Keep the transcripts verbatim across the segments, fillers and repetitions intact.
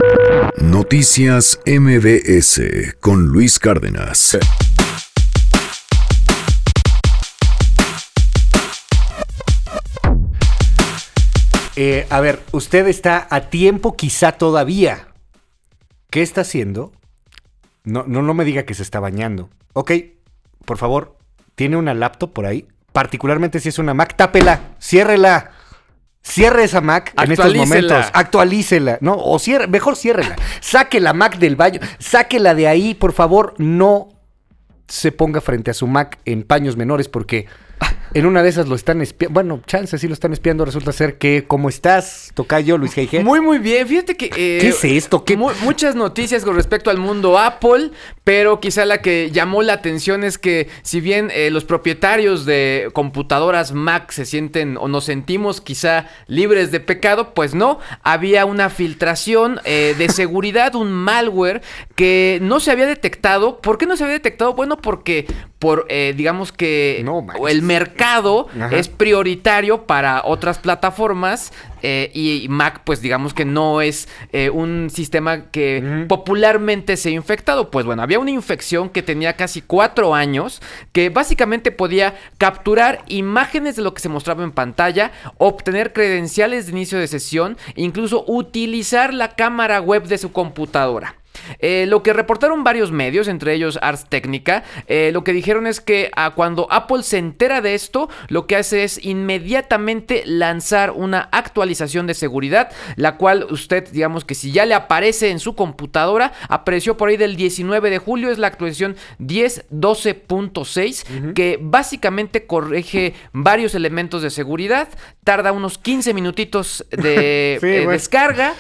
Noticias M B S con Luis Cárdenas. Eh, a ver, usted está a tiempo quizá todavía. ¿Qué está haciendo? No, no, no me diga que se está bañando. Ok, por favor, ¿tiene una laptop por ahí? Particularmente si es una Mac, tápela, ciérrela. Cierre esa Mac en estos momentos. Actualícela, ¿no? O cierre, mejor ciérrela. Saque la Mac del baño. Sáquela de ahí, por favor. No se ponga frente a su Mac en paños menores porque en una de esas lo están espiando. Bueno, chance, sí lo están espiando. Resulta ser que, ¿cómo estás, tocayo Luis G G? Muy, muy bien. Fíjate que... Eh, ¿Qué es esto? ¿Qué? Mu muchas noticias con respecto al mundo Apple, pero quizá la que llamó la atención es que si bien eh, los propietarios de computadoras Mac se sienten o nos sentimos quizá libres de pecado, pues no. Había una filtración eh, de seguridad, un malware que no se había detectado. ¿Por qué no se había detectado? Bueno, porque por, eh, digamos que no, el mercado Ajá. es prioritario para otras plataformas eh, y Mac, pues digamos que no es eh, un sistema que uh-huh. popularmente se ha infectado. Pues bueno, había una infección que tenía casi cuatro años que básicamente podía capturar imágenes de lo que se mostraba en pantalla, obtener credenciales de inicio de sesión e incluso utilizar la cámara web de su computadora. Eh, lo que reportaron varios medios, entre ellos Ars Technica, eh, lo que dijeron es que ah, cuando Apple se entera de esto, lo que hace es inmediatamente lanzar una actualización de seguridad, la cual usted, digamos que si ya le aparece en su computadora, apareció por ahí del diecinueve de julio, es la actualización diez doce punto seis, uh-huh. que básicamente corrige varios elementos de seguridad, tarda unos quince minutitos de sí, eh, bueno. descarga,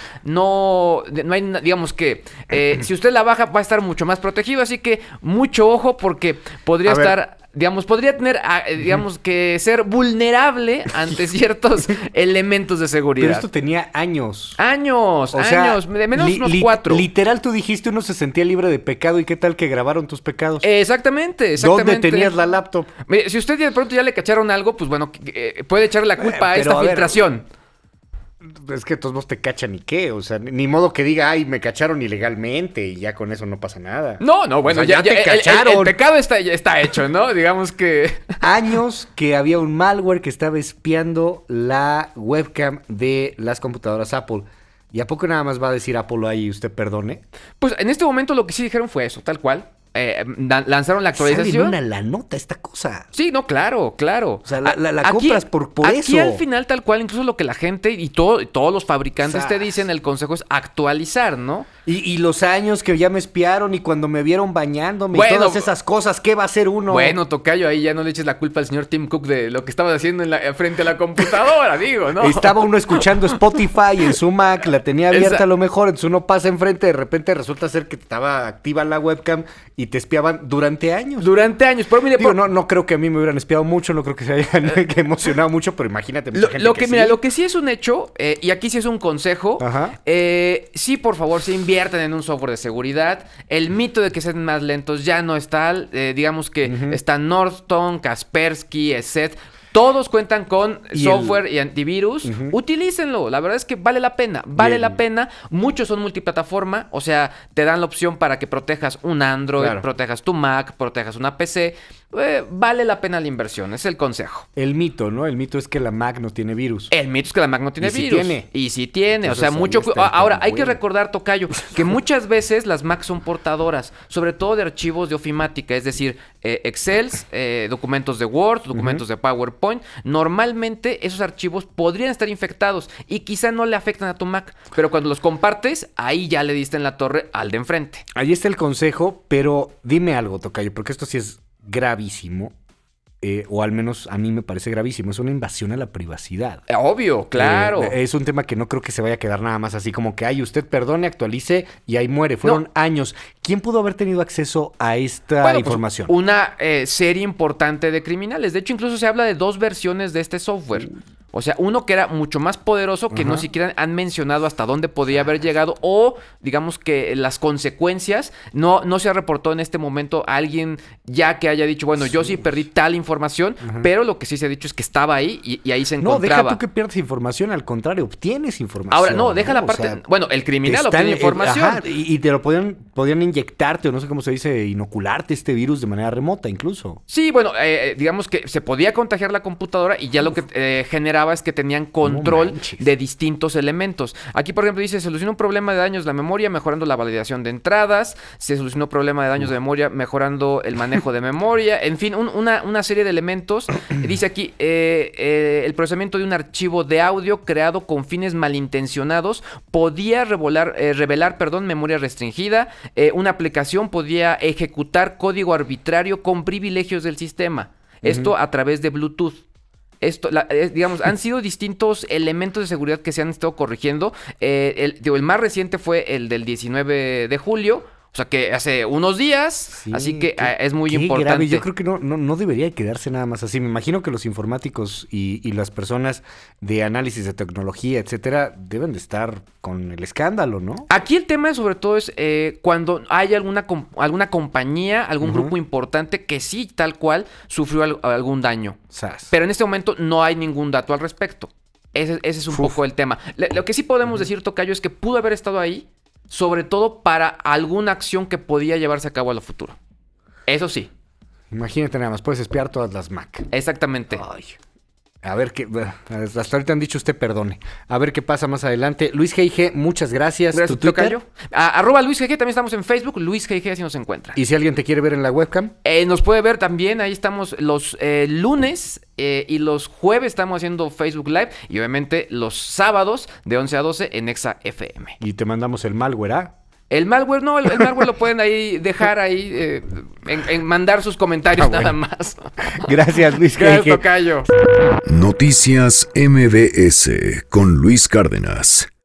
no, no hay, digamos que... Eh, si usted la baja va a estar mucho más protegido, así que mucho ojo porque podría a estar... Ver. Digamos, podría tener, digamos, que ser vulnerable ante ciertos elementos de seguridad. Pero esto tenía años. Años, o años, sea, de menos li, unos li, cuatro. Literal, tú dijiste uno se sentía libre de pecado y qué tal que grabaron tus pecados. Exactamente, exactamente. ¿Dónde tenías la laptop? Mire, si usted de pronto ya le cacharon algo, pues bueno, eh, puede echarle la culpa eh, a esta a filtración. Ver. Es que todos vos te cachan y qué, o sea, ni modo que diga, ay, me cacharon ilegalmente y ya con eso no pasa nada. No, no, bueno, o sea, ya, ya te ya, cacharon. El, el, el pecado está, ya está hecho, ¿no? Digamos que... Años que había un malware que estaba espiando la webcam de las computadoras Apple. ¿Y a poco nada más va a decir Apple ahí usted perdone? Pues en este momento lo que sí dijeron fue eso, tal cual. Eh, lanzaron la actualización. Sale una la nota esta cosa. Sí, no, claro, claro. O sea, la, la, la aquí, compras por, por aquí eso. Aquí al final, tal cual, incluso lo que la gente y todo, todos los fabricantes te dicen, el consejo es actualizar, ¿no? Y, y los años que ya me espiaron y cuando me vieron bañándome bueno, y todas esas cosas, ¿qué va a hacer uno? Bueno, tocayo, ahí ya no le eches la culpa al señor Tim Cook de lo que estabas haciendo en la, frente a la computadora, digo, ¿no? Estaba uno escuchando Spotify en su Mac, la tenía abierta Esa... a lo mejor, entonces uno pasa enfrente, de repente resulta ser que estaba activa la webcam y te espiaban durante años. Durante años, pero mire... Digo, por... no, no creo que a mí me hubieran espiado mucho, no creo que se hayan emocionado mucho, pero imagínate. Lo, gente lo que, que mira, sí. lo que sí es un hecho, eh, y aquí sí es un consejo, eh, sí, por favor, se invierten en un software de seguridad. El mito de que sean más lentos ya no está, eh, digamos que uh-huh. está Norton, Kaspersky, E S E T... Todos cuentan con y software el... y antivirus. Uh-huh. Utilícenlo. La verdad es que vale la pena. Vale el... la pena. Muchos son multiplataforma. O sea, te dan la opción para que protejas un Android, claro. protejas tu Mac, protejas una P C. Eh, vale la pena la inversión. Es el consejo. El mito, ¿no? El mito es que la Mac no tiene virus. El mito es que la Mac no tiene y virus. Si tiene. Y si tiene. Entonces, o sea, mucho... Ahora, hay que recordar, tocayo, que muchas veces las Mac son portadoras. Sobre todo de archivos de ofimática. Es decir, eh, Excel, eh, documentos de Word, documentos uh-huh. de PowerPoint. Normalmente esos archivos podrían estar infectados y quizá no le afectan a tu Mac, pero cuando los compartes, ahí ya le diste en la torre al de enfrente. Ahí está el consejo, pero dime algo, tocayo, porque esto sí es gravísimo. Eh, o al menos a mí me parece gravísimo, es una invasión a la privacidad. Obvio, claro. Eh, es un tema que no creo que se vaya a quedar nada más así como que, ay, usted perdone, actualice y ahí muere. Fueron no. años. ¿Quién pudo haber tenido acceso a esta bueno, información? Pues una eh, serie importante de criminales. De hecho, incluso se habla de dos versiones de este software. O sea, uno que era mucho más poderoso, que Ajá. no siquiera han mencionado hasta dónde podría haber llegado, o digamos que las consecuencias, no, no se reportó en este momento a alguien ya que haya dicho, bueno, yo sí perdí tal información, Ajá. pero lo que sí se ha dicho es que estaba ahí y, y ahí se No, encontraba. deja tú que pierdas información, al contrario, obtienes información. Ahora, no, deja la O parte... sea, bueno, el criminal están, obtiene eh, información. ajá, y, y te lo podían, podían inyectarte, o no sé cómo se dice, inocularte este virus de manera remota incluso. Sí, bueno, eh, digamos que se podía contagiar la computadora y ya lo que eh, generaba es que tenían control manches. de distintos elementos. Aquí, por ejemplo, dice, se solucionó un problema de daños de la memoria mejorando la validación de entradas, se solucionó un problema de daños de memoria mejorando el manejo de memoria, en fin, un- una, una serie de elementos. Dice aquí, eh, eh, el procesamiento de un archivo de audio creado con fines malintencionados podía revelar, eh, revelar perdón, memoria restringida, eh, una aplicación podía ejecutar código arbitrario con privilegios del sistema. Esto a través de Bluetooth. Esto, la- eh, digamos, han sido distintos elementos de seguridad que se han estado corrigiendo. Eh, el, digo, el más reciente fue el del diecinueve de julio. O sea que hace unos días. Sí, así que qué- eh, es muy qué importante. grave. Yo creo que no, no, no debería quedarse nada más así. Me imagino que los informáticos y, y las personas de análisis de tecnología, etcétera, deben de estar con el escándalo, ¿no? Aquí el tema sobre todo es eh, cuando hay alguna, com- alguna compañía, algún Ujú. grupo importante que sí, tal cual, sufrió al- algún daño. Sas. Pero en este momento no hay ningún dato al respecto. Ese, ese es un Uf. poco el tema. Le- lo que sí podemos decir, Tocayo, es que pudo haber estado ahí, sobre todo para alguna acción que podía llevarse a cabo a lo futuro. Eso sí, Imagínate nada más, puedes espiar todas las Mac. exactamente. Ay. A ver qué. Hasta ahorita han dicho usted perdone. A ver qué pasa más adelante. Luis G I G, muchas gracias. Gracias, ¿Tu Twitter? Tocayo. A- arroba Luis G G, también estamos en Facebook. Luis G G, así nos encuentra. Y si alguien te quiere ver en la webcam, Eh, nos puede ver también, ahí estamos los eh, lunes eh, y los jueves estamos haciendo Facebook Live y obviamente los sábados de once a doce en Exa F M. y te mandamos el malware, ¿ah? El malware, no, el, el malware lo pueden ahí dejar ahí, eh, en, en mandar sus comentarios Ah, bueno. nada más. Gracias, Luis G I Gracias, G. Tocayo. Noticias M B S con Luis Cárdenas.